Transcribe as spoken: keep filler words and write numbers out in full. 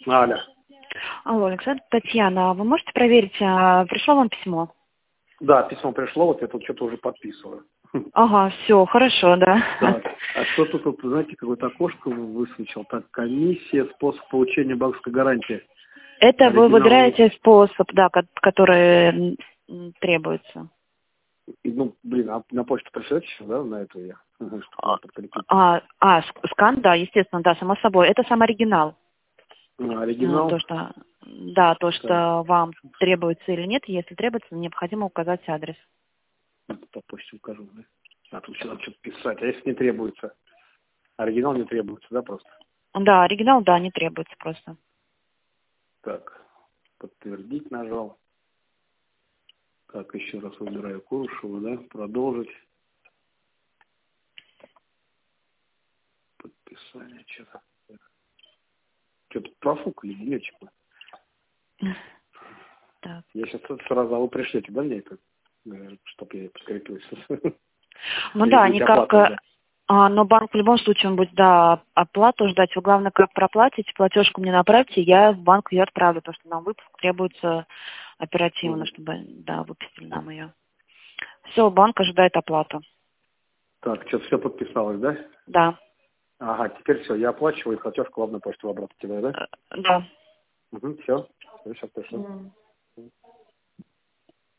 Аля. Алло, Александр, Татьяна, вы можете проверить, а, пришло вам письмо? Да, письмо пришло, вот я тут что-то уже подписываю. Ага, все, хорошо, да. Так, а что тут, вот, знаете, какое-то окошко высвечил? Так, комиссия, способ получения банковской гарантии. Это вы Оригинал, выбираете способ, да, ко- который м, требуется. ну, блин, а на почту пришлете сейчас, да, на эту я? Ага, чтобы А, мне подкрепить. а, а, ск- скан, да, естественно, да, само собой. Это сам оригинал. А, А, оригинал. То, что, да, то, Так, что вам требуется или нет, если требуется, необходимо указать адрес. по почте укажу, да? А тут еще надо что-то писать, а если не требуется? Оригинал не требуется, да, просто? Да, оригинал, да, не требуется просто. Так, подтвердить нажал. Так, еще раз выбираю Курушева, да, продолжить. Подписание, что-то. Что-то профукали, денечек. Так. Я сейчас сразу, а вы пришлете, да, мне это, чтобы я подкрепился? Ну Или да, будете никак, оплату ждать? а, но банк в любом случае, он будет, да, оплату ждать. Вы, главное, как проплатите, платежку мне направьте, я в банк ее отправлю, потому что нам выпуск требуется оперативно, Мгм. чтобы, да, выпустили нам ее. Все, банк ожидает оплату. Так, что, все подписалось, да? Да, Ага, теперь все, я оплачиваю, и платежку вам на почту обратно кидаю, да? э, да. Угу, все, все, сейчас пришло. М.